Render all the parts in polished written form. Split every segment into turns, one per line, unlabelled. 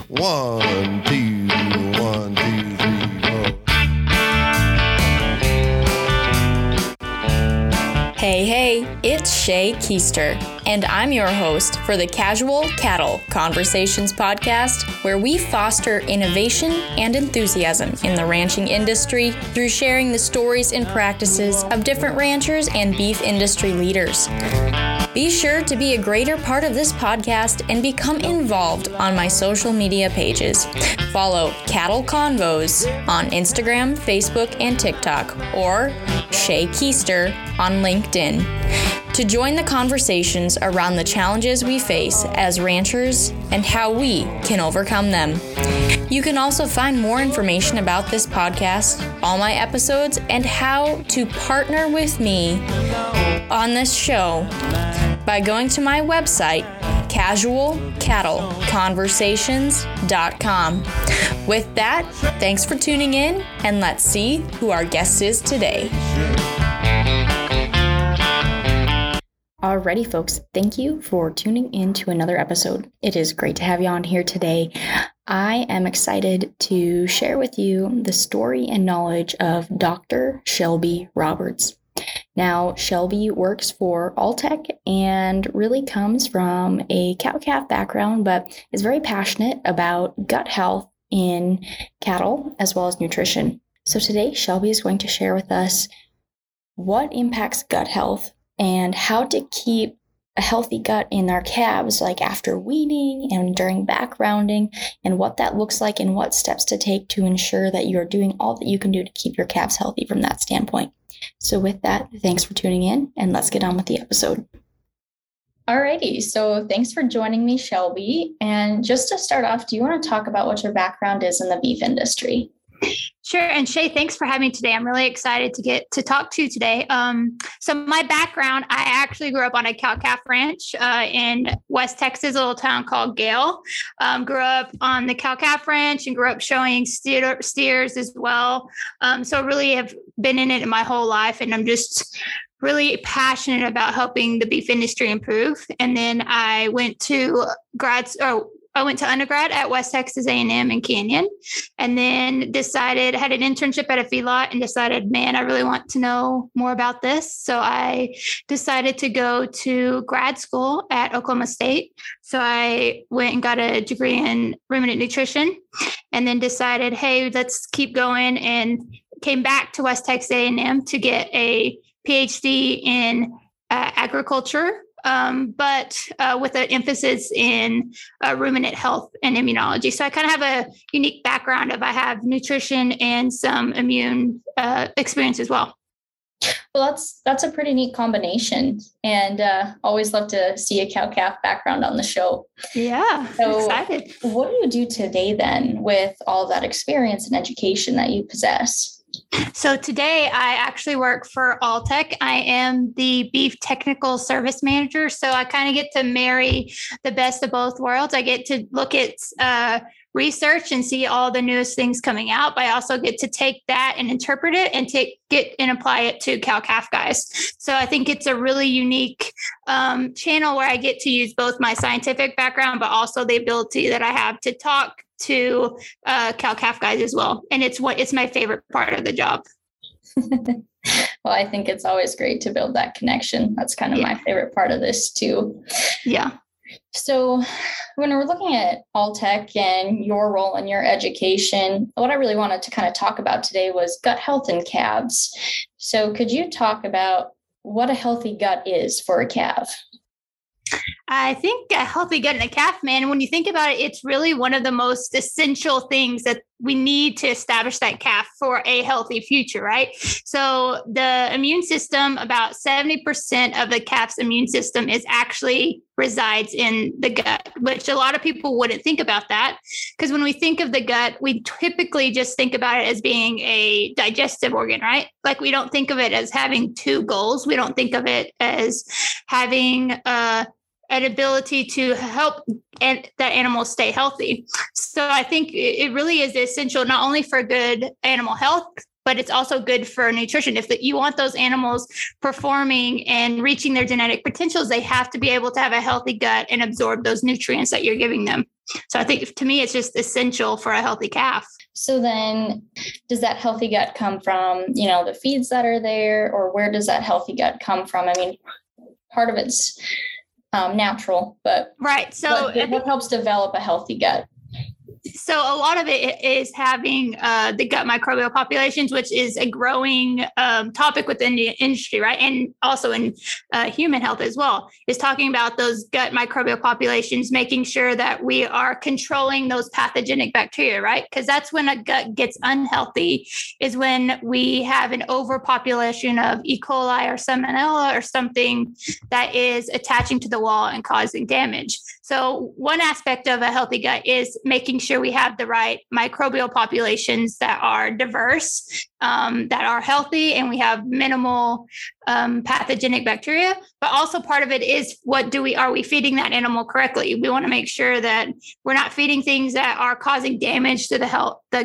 1, 2, 1, 2, 3, 4.
Hey, it's Shay Keister, and I'm your host for the Casual Cattle Conversations podcast, where we foster innovation and enthusiasm in the ranching industry through sharing the stories and practices of different ranchers and beef industry leaders. Be sure to be a greater part of this podcast and become involved on my social media pages. Follow Cattle Convos on Instagram, Facebook, and TikTok, or Shay Keister on LinkedIn, to join the conversations around the challenges we face as ranchers and how we can overcome them. You can also find more information about this podcast, all my episodes, and how to partner with me on this show by going to my website, casualcattleconversations.com. With that, thanks for tuning in, and let's see who our guest is today. Alrighty, folks, thank you for tuning in to another episode. It is great to have you on here today. I am excited to share with you the story and knowledge of Dr. Shelby Roberts. Now, Shelby works for Alltech and really comes from a cow-calf background, but is very passionate about gut health in cattle as well as nutrition. So today, Shelby is going to share with us what impacts gut health and how to keep a healthy gut in our calves, like after weaning and during backgrounding, and what that looks like and what steps to take to ensure that you're doing all that you can do to keep your calves healthy from that standpoint. So with that, thanks for tuning in, and let's get on with the episode. Alrighty, so thanks for joining me, Shelby. And just to start off, do you want to talk about what your background is in the beef industry?
Sure. And Shay, thanks for having me today. I'm really excited to get to talk to you today. So my background, I actually grew up on a cow-calf ranch in West Texas, a little town called Gale. Grew up on the cow-calf ranch and grew up showing steers as well. So really have been in it my whole life. And I'm just really passionate about helping the beef industry improve. And then I went to undergrad at West Texas A&M in Canyon, and then had an internship at a feedlot and decided, man, I really want to know more about this. So I decided to go to grad school at Oklahoma State. So I went and got a degree in ruminant nutrition, and then decided, hey, let's keep going, and came back to West Texas A&M to get a PhD in agriculture, but with an emphasis in ruminant health and immunology. So I kind of have a unique background I have nutrition and some immune experience as well.
Well, that's a pretty neat combination, and always love to see a cow-calf background on the show.
Yeah,
so
excited.
What do you do today then with all of that experience and education that you possess?
So today I actually work for Alltech. I am the beef technical service manager. So I kind of get to marry the best of both worlds. I get to look at research and see all the newest things coming out, but I also get to take that and interpret it and apply it to cow-calf guys. So I think it's a really unique channel where I get to use both my scientific background, but also the ability that I have to talk to cow-calf guys as well. And it's my favorite part of the job.
Well, I think it's always great to build that connection. That's kind of my favorite part of this too.
Yeah.
So when we're looking at Alltech and your role in your education, what I really wanted to kind of talk about today was gut health in calves. So could you talk about what a healthy gut is for a calf?
I think a healthy gut in a calf, man, when you think about it, it's really one of the most essential things that we need to establish that calf for a healthy future, right? So the immune system, about 70% of the calf's immune system resides in the gut, which a lot of people wouldn't think about that. Because when we think of the gut, we typically just think about it as being a digestive organ, right? Like we don't think of it as having two goals. We don't think of it as having an ability to help that animal stay healthy. So I think it really is essential, not only for good animal health, but it's also good for nutrition. If you want those animals performing and reaching their genetic potentials, they have to be able to have a healthy gut and absorb those nutrients that you're giving them. So I think to me, it's just essential for a healthy calf.
So then does that healthy gut come from, the feeds that are there, or where does that healthy gut come from? I mean, part of it's natural, but
right. So
what helps develop a healthy gut?
So a lot of it is having the gut microbial populations, which is a growing topic within the industry, right? And also in human health as well, is talking about those gut microbial populations, making sure that we are controlling those pathogenic bacteria, right? Because that's when a gut gets unhealthy, is when we have an overpopulation of E. coli or Salmonella or something that is attaching to the wall and causing damage. So one aspect of a healthy gut is making sure we have the right microbial populations that are diverse, that are healthy, and we have minimal pathogenic bacteria. But also part of it is are we feeding that animal correctly? We want to make sure that we're not feeding things that are causing damage to the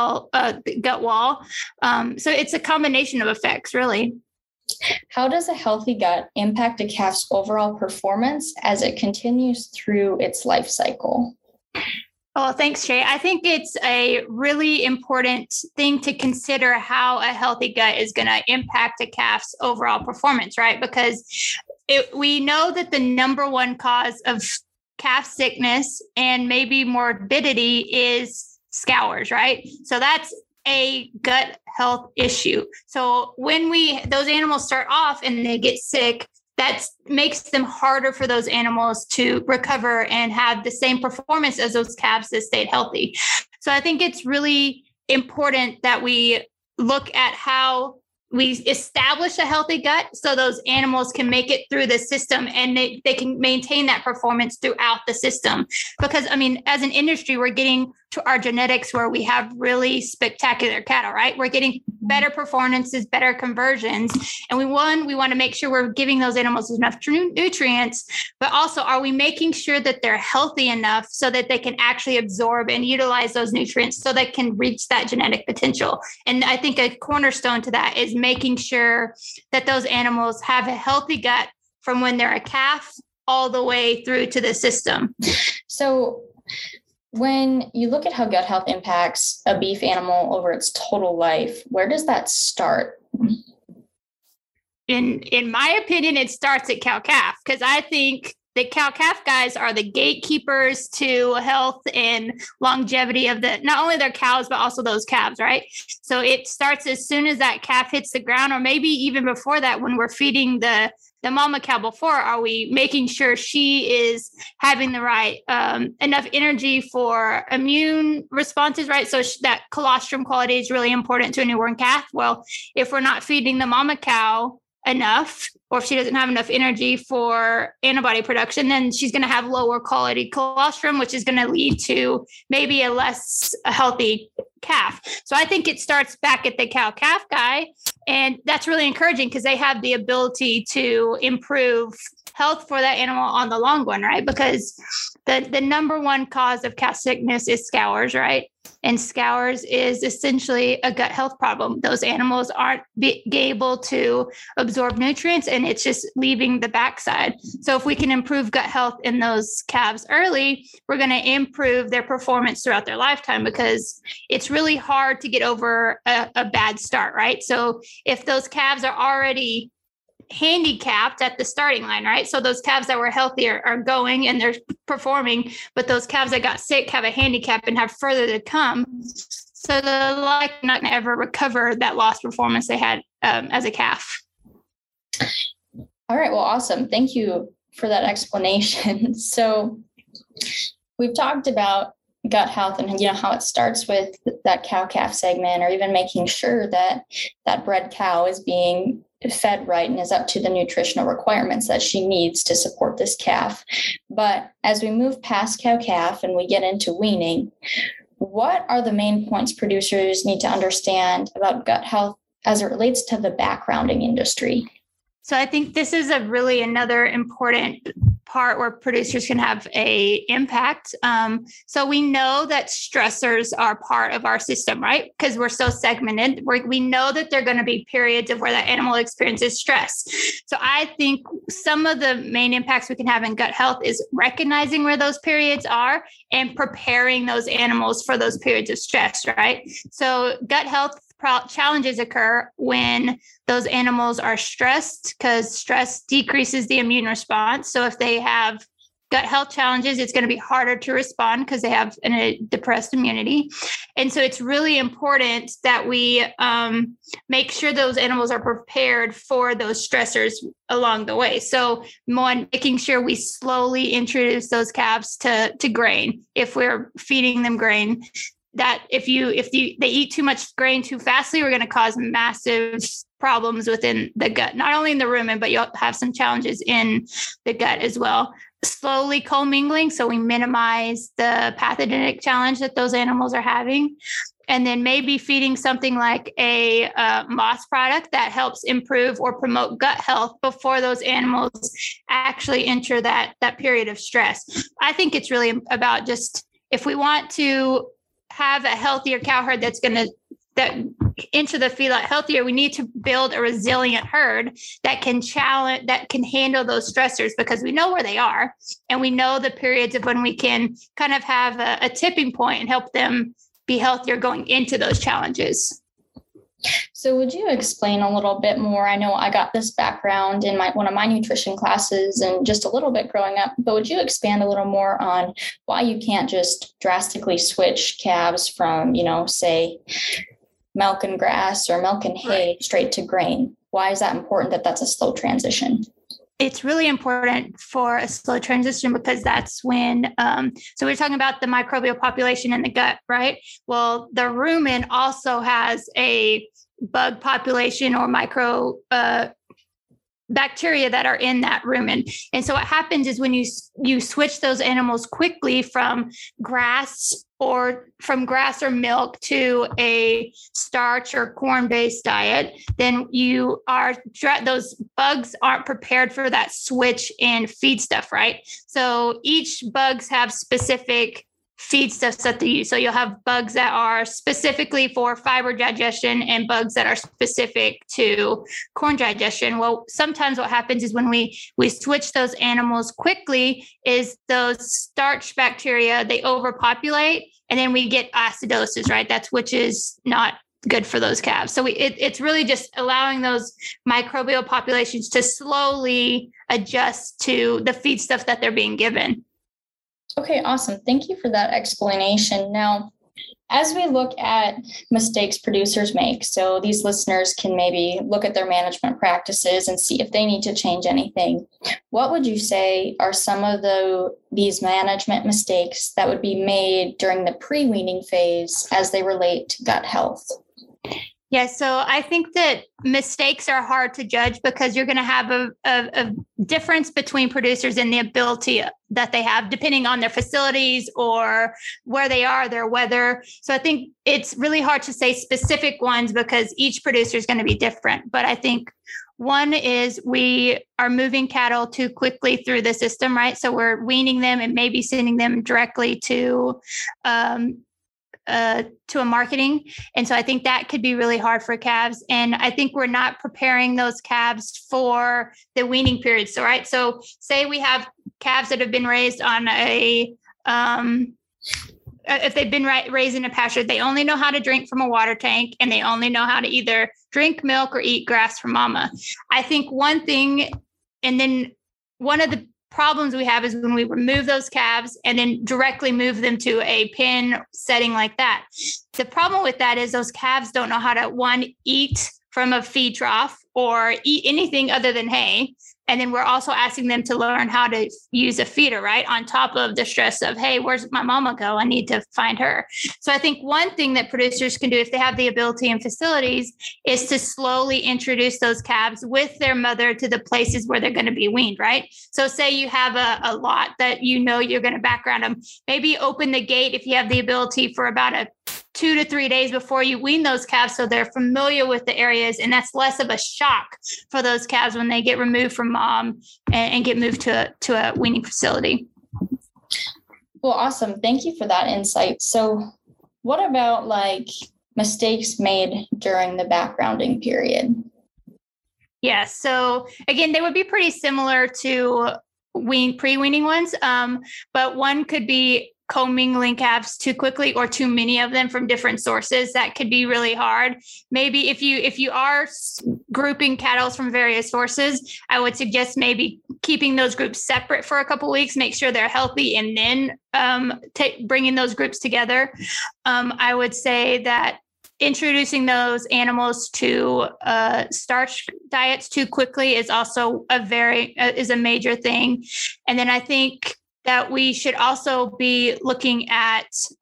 gut wall. So it's a combination of effects, really.
How does a healthy gut impact a calf's overall performance as it continues through its life cycle?
Oh, thanks, Shay. I think it's a really important thing to consider how a healthy gut is going to impact a calf's overall performance, right? Because we know that the number one cause of calf sickness and maybe morbidity is scours, right? So that's a gut health issue. So when those animals start off and they get sick, that makes them harder for those animals to recover and have the same performance as those calves that stayed healthy. So I think it's really important that we look at how we establish a healthy gut so those animals can make it through the system and they can maintain that performance throughout the system. Because, I mean, as an industry, we're getting to our genetics where we have really spectacular cattle, right? We're getting better performances, better conversions. And we want to make sure we're giving those animals enough nutrients, but also are we making sure that they're healthy enough so that they can actually absorb and utilize those nutrients so they can reach that genetic potential? And I think a cornerstone to that is making sure that those animals have a healthy gut from when they're a calf all the way through to the system.
So when you look at how gut health impacts a beef animal over its total life, where does that start?
In my opinion, it starts at cow-calf, because I think the cow-calf guys are the gatekeepers to health and longevity of not only their cows, but also those calves, right? So it starts as soon as that calf hits the ground, or maybe even before that, when we're feeding the mama cow before, are we making sure she is having the right enough energy for immune responses, right? So that colostrum quality is really important to a newborn calf. Well, if we're not feeding the mama cow enough, or if she doesn't have enough energy for antibody production, then she's going to have lower quality colostrum, which is going to lead to maybe a less healthy calf. So I think it starts back at the cow-calf guy. And that's really encouraging because they have the ability to improve health for that animal on the long run, right? Because the number one cause of calf sickness is scours, right? And scours is essentially a gut health problem. Those animals aren't able to absorb nutrients, and it's just leaving the backside. So if we can improve gut health in those calves early, we're going to improve their performance throughout their lifetime, because it's really hard to get over a bad start, right? So if those calves are already handicapped at the starting line, right? So those calves that were healthy are going and they're performing, but those calves that got sick have a handicap and have further to come. So they're likely not going to ever recover that lost performance they had as a calf.
All right. Well, awesome. Thank you for that explanation. So we've talked about gut health and, how it starts with that cow-calf segment, or even making sure that that bred cow is being fed right and is up to the nutritional requirements that she needs to support this calf. But as we move past cow-calf and we get into weaning, what are the main points producers need to understand about gut health as it relates to the backgrounding industry?
So I think this is another important part where producers can have a impact. So we know that stressors are part of our system, right? Because we're so segmented. We know that there are going to be periods of where that animal experiences stress. So I think some of the main impacts we can have in gut health is recognizing where those periods are and preparing those animals for those periods of stress, right? So gut health challenges occur when those animals are stressed, because stress decreases the immune response. So if they have gut health challenges, it's going to be harder to respond because they have a depressed immunity. And so it's really important that we make sure those animals are prepared for those stressors along the way. So one, making sure we slowly introduce those calves to grain. If we're feeding them grain, that if they eat too much grain too fastly, we're going to cause massive problems within the gut, not only in the rumen, but you'll have some challenges in the gut as well. Slowly commingling, so we minimize the pathogenic challenge that those animals are having. And then maybe feeding something like a moss product that helps improve or promote gut health before those animals actually enter that period of stress. I think it's really about just, if we want to have a healthier cow herd that into the feedlot healthier, we need to build a resilient herd that can handle those stressors, because we know where they are and we know the periods of when we can kind of have a tipping point and help them be healthier going into those challenges.
So would you explain a little bit more? I know I got this background in one of my nutrition classes and just a little bit growing up, but would you expand a little more on why you can't just drastically switch calves from, say, milk and grass or milk and hay straight to grain? Why is that important that that's a slow transition?
It's really important for a slow transition because that's when, so we're talking about the microbial population in the gut, right? Well, the rumen also has a bug population or micro bacteria that are in that rumen. And so what happens is when you switch those animals quickly from grass or milk to a starch or corn-based diet, then those bugs aren't prepared for that switch in feed stuff, right? So each bugs have specific feed stuffs that they use. So you'll have bugs that are specifically for fiber digestion and bugs that are specific to corn digestion. Well, sometimes what happens is when we switch those animals quickly is those starch bacteria, they overpopulate and then we get acidosis, right? Which is not good for those calves. So it's really just allowing those microbial populations to slowly adjust to the feed stuff that they're being given.
Okay, awesome. Thank you for that explanation. Now, as we look at mistakes producers make, so these listeners can maybe look at their management practices and see if they need to change anything. What would you say are some of these management mistakes that would be made during the pre-weaning phase as they relate to gut health?
Yeah, so I think that mistakes are hard to judge because you're going to have a difference between producers in the ability that they have, depending on their facilities or where they are, their weather. So I think it's really hard to say specific ones because each producer is going to be different. But I think one is we are moving cattle too quickly through the system, right? So we're weaning them and maybe sending them directly to a marketing. And so I think that could be really hard for calves. And I think we're not preparing those calves for the weaning period. So, right. So say we have calves that have been raised on if they've been raised in a pasture, they only know how to drink from a water tank and they only know how to either drink milk or eat grass from mama. I think one thing, and then one of the problems we have is when we remove those calves and then directly move them to a pen setting like that. The problem with that is those calves don't know how to, eat from a feed trough or eat anything other than hay. And then we're also asking them to learn how to use a feeder, right? On top of the stress of, hey, where's my mama go? I need to find her. So I think one thing that producers can do if they have the ability and facilities is to slowly introduce those calves with their mother to the places where they're going to be weaned, right? So say you have a lot that you're going to background them. Maybe open the gate if you have the ability for about a 2 to 3 days before you wean those calves, so they're familiar with the areas, and that's less of a shock for those calves when they get removed from mom and get moved to a weaning facility.
Well, awesome. Thank you for that insight. So what about like mistakes made during the backgrounding period?
Yeah. So again, they would be pretty similar to pre-weaning ones. But one could be commingling calves too quickly or too many of them from different sources. That could be really hard. Maybe if you are grouping cattle from various sources, I would suggest maybe keeping those groups separate for a couple of weeks, make sure they're healthy, and then bringing those groups together. I would say that introducing those animals to starch diets too quickly is also a major thing. And then I think that we should also be looking at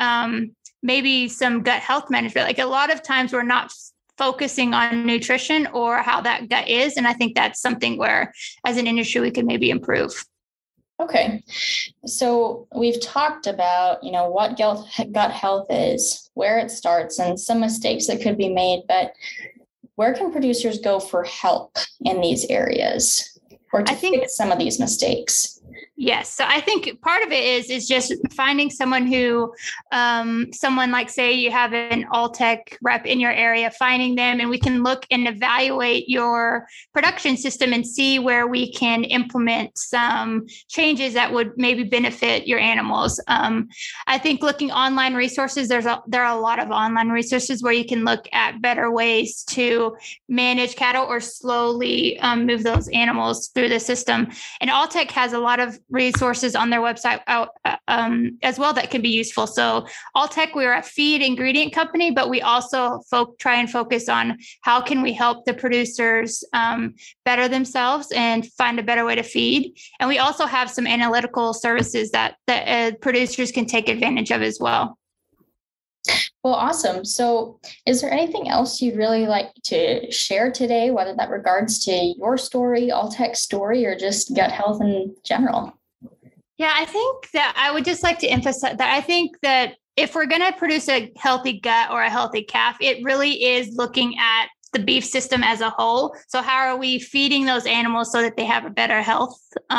maybe some gut health management. Like a lot of times we're not focusing on nutrition or how that gut is. And I think that's something where as an industry, we could maybe improve.
Okay. So we've talked about, what gut health is, where it starts, and some mistakes that could be made, but where can producers go for help in these areas or to fix some of these mistakes?
Yes. So I think part of it is just finding someone who, someone like, say you have an Alltech rep in your area, finding them, and we can look and evaluate your production system and see where we can implement some changes that would maybe benefit your animals. I think looking online resources, there are a lot of online resources where you can look at better ways to manage cattle or slowly move those animals through the system. And Alltech has a lot of resources on their website as well that can be useful. So Alltech, we're a feed ingredient company, but we also try and focus on how can we help the producers better themselves and find a better way to feed. And we also have some analytical services that producers can take advantage of as well.
Well, awesome. So is there anything else you'd really like to share today, whether that regards to your story, Alltech's story, or just gut health in general?
Yeah, I think that I would just like to emphasize that I think that if we're going to produce a healthy gut or a healthy calf, it really is looking at the beef system as a whole. So how are we feeding those animals so that they have a better health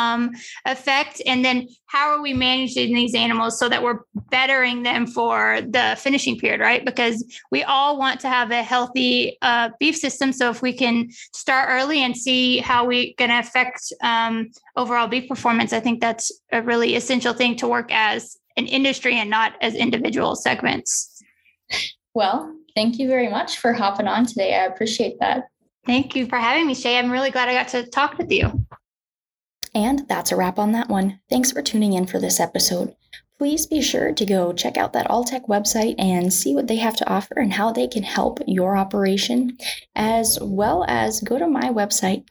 effect? And then how are we managing these animals so that we're bettering them for the finishing period, right? Because we all want to have a healthy beef system. So if we can start early and see how we're going to affect overall beef performance, I think that's a really essential thing to work as an industry and not as individual segments.
Well, thank you very much for hopping on today. I appreciate that.
Thank you for having me, Shay. I'm really glad I got to talk with you.
And that's a wrap on that one. Thanks for tuning in for this episode. Please be sure to go check out that Alltech website and see what they have to offer and how they can help your operation, as well as go to my website,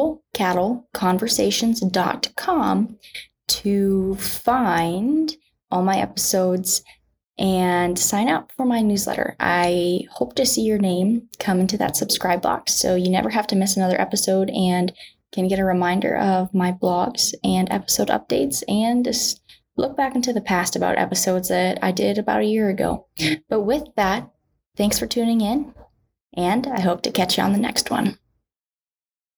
casualcattleconversations.com, to find all my episodes and sign up for my newsletter. I hope to see your name come into that subscribe box so you never have to miss another episode and can get a reminder of my blogs and episode updates and just look back into the past about episodes that I did about a year ago. But with that, thanks for tuning in, and I hope to catch you on the next one.